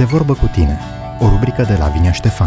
De vorbă cu tine, o rubrică de Lavinia Ștefan.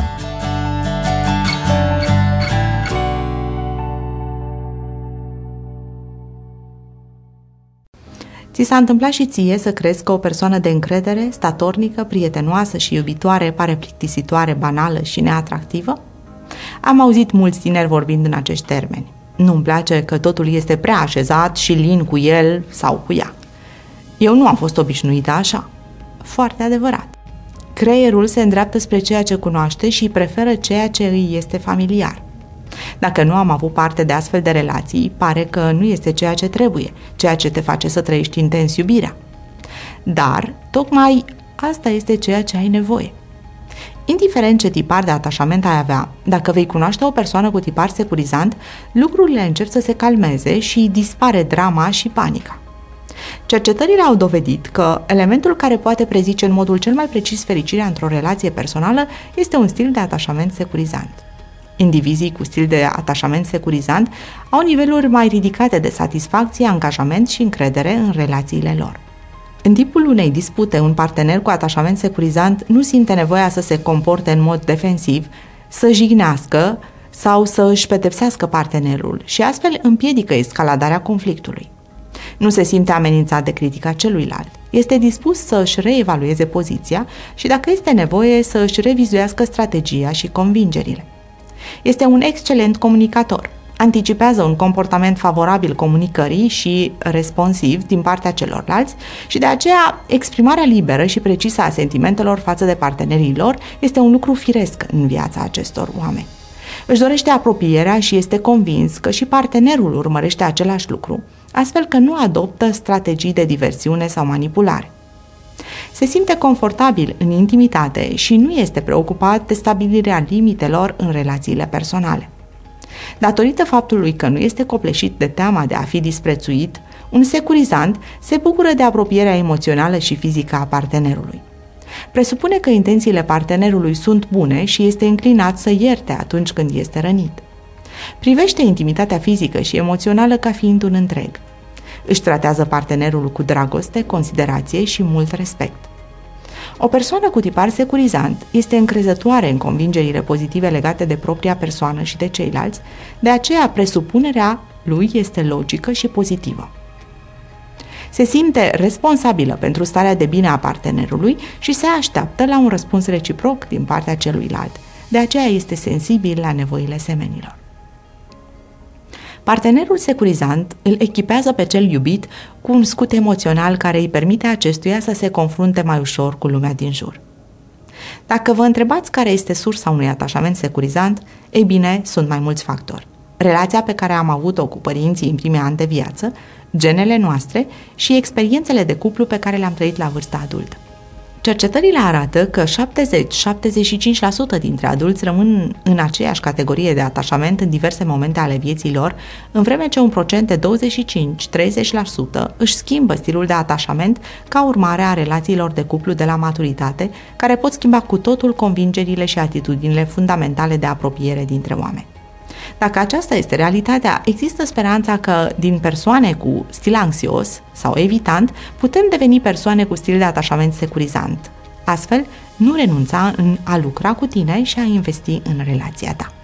Ți s-a întâmplat și ție să crezi că o persoană de încredere, statornică, prietenoasă și iubitoare pare plictisitoare, banală și neatractivă? Am auzit mulți tineri vorbind în acești termeni. Nu-mi place că totul este prea așezat și lin cu el sau cu ea. Eu nu am fost obișnuită așa. Foarte adevărat. Creierul se îndreaptă spre ceea ce cunoaște și preferă ceea ce îi este familiar. Dacă nu am avut parte de astfel de relații, pare că nu este ceea ce trebuie, ceea ce te face să trăiești intens iubirea. Dar, tocmai asta este ceea ce ai nevoie. Indiferent ce tipar de atașament ai avea, dacă vei cunoaște o persoană cu tipar securizant, lucrurile încep să se calmeze și dispare drama și panica. Cercetările au dovedit că elementul care poate prezice în modul cel mai precis fericirea într-o relație personală este un stil de atașament securizant. Indivizii cu stil de atașament securizant au niveluri mai ridicate de satisfacție, angajament și încredere în relațiile lor. În timpul unei dispute, un partener cu atașament securizant nu simte nevoia să se comporte în mod defensiv, să jignească sau să își pedepsească partenerul și astfel împiedică escaladarea conflictului. Nu se simte amenințat de critica celuilalt. Este dispus să își reevalueze poziția și, dacă este nevoie, să își revizuiască strategia și convingerile. Este un excelent comunicator. Anticipează un comportament favorabil comunicării și responsiv din partea celorlalți și de aceea exprimarea liberă și precisă a sentimentelor față de partenerii lor este un lucru firesc în viața acestor oameni. Își dorește apropierea și este convins că și partenerul urmărește același lucru, astfel că nu adoptă strategii de diversiune sau manipulare. Se simte confortabil în intimitate și nu este preocupat de stabilirea limitelor în relațiile personale. Datorită faptului că nu este copleșit de teama de a fi disprețuit, un securizant se bucură de apropierea emoțională și fizică a partenerului. Presupune că intențiile partenerului sunt bune și este înclinat să ierte atunci când este rănit. Privește intimitatea fizică și emoțională ca fiind un întreg. Își tratează partenerul cu dragoste, considerație și mult respect. O persoană cu tipar securizant este încrezătoare în convingerile pozitive legate de propria persoană și de ceilalți, de aceea presupunerea lui este logică și pozitivă. Se simte responsabilă pentru starea de bine a partenerului și se așteaptă la un răspuns reciproc din partea celuilalt, de aceea este sensibil la nevoile semenilor. Partenerul securizant îl echipează pe cel iubit cu un scut emoțional care îi permite acestuia să se confrunte mai ușor cu lumea din jur. Dacă vă întrebați care este sursa unui atașament securizant, ei bine, sunt mai mulți factori. Relația pe care am avut-o cu părinții în primii ani de viață, genele noastre și experiențele de cuplu pe care le-am trăit la vârsta adultă. Cercetările arată că 70-75% dintre adulți rămân în aceeași categorie de atașament în diverse momente ale vieții lor, în vreme ce un procent de 25-30% își schimbă stilul de atașament ca urmare a relațiilor de cuplu de la maturitate, care pot schimba cu totul convingerile și atitudinile fundamentale de apropiere dintre oameni. Dacă aceasta este realitatea, există speranța că din persoane cu stil anxios sau evitant putem deveni persoane cu stil de atașament securizant. Astfel, nu renunța în a lucra cu tine și a investi în relația ta.